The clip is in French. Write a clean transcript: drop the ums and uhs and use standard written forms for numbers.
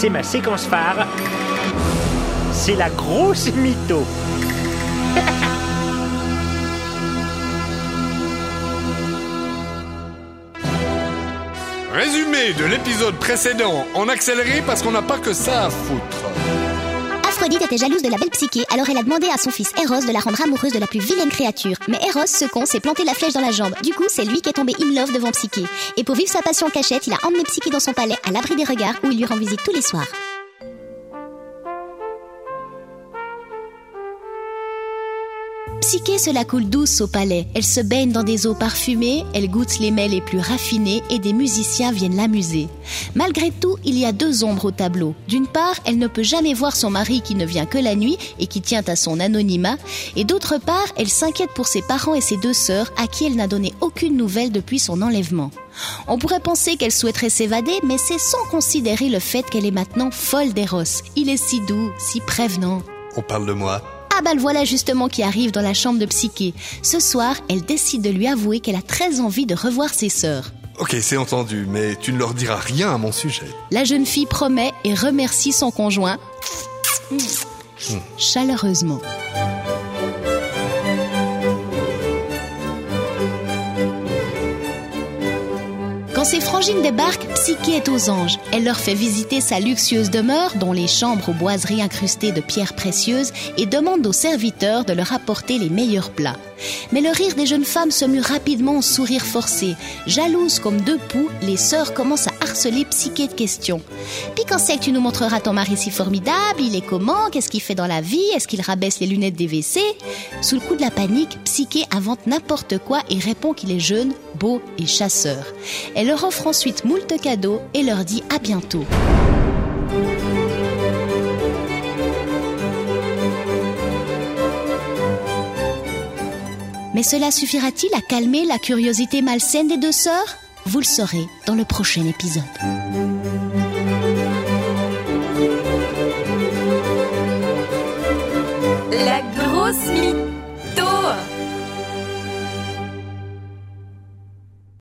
c'est ma séquence phare. C'est la grosse mytho. Résumé de l'épisode précédent en accéléré parce qu'on n'a pas que ça à foutre. Aphrodite était jalouse de la belle Psyché, alors elle a demandé à son fils Eros de la rendre amoureuse de la plus vilaine créature. Mais Eros, ce con, s'est planté la flèche dans la jambe. Du coup, c'est lui qui est tombé in love devant Psyché. Et pour vivre sa passion en cachette, il a emmené Psyché dans son palais, à l'abri des regards, où il lui rend visite tous les soirs. Psyché se la coule douce au palais. Elle se baigne dans des eaux parfumées, elle goûte les mets les plus raffinés et des musiciens viennent l'amuser. Malgré tout, il y a deux ombres au tableau. D'une part, elle ne peut jamais voir son mari qui ne vient que la nuit et qui tient à son anonymat. Et d'autre part, elle s'inquiète pour ses parents et ses deux sœurs à qui elle n'a donné aucune nouvelle depuis son enlèvement. On pourrait penser qu'elle souhaiterait s'évader, mais c'est sans considérer le fait qu'elle est maintenant folle d'Eros. Il est si doux, si prévenant. On parle de moi. Ah bah le voilà justement qui arrive dans la chambre de Psyché. Ce soir, elle décide de lui avouer qu'elle a très envie de revoir ses sœurs. Ok, c'est entendu, mais tu ne leur diras rien à mon sujet. La jeune fille promet et remercie son conjoint chaleureusement. Quand ses frangines débarquent, Psyché est aux anges. Elle leur fait visiter sa luxueuse demeure, dont les chambres aux boiseries incrustées de pierres précieuses, et demande aux serviteurs de leur apporter les meilleurs plats. Mais le rire des jeunes femmes se mue rapidement en sourire forcé. Jalouses comme deux poux, les sœurs commencent à harceler Psyché de questions. Puis quand c'est que tu nous montreras ton mari si formidable, il est comment, qu'est-ce qu'il fait dans la vie, est-ce qu'il rabaisse les lunettes des WC? Sous le coup de la panique, Psyché invente n'importe quoi et répond qu'il est jeune, beau et chasseur. Elle leur offre ensuite moult cadeaux et leur dit à bientôt. Mais cela suffira-t-il à calmer la curiosité malsaine des deux sœurs? Vous le saurez dans le prochain épisode. La grosse mytho.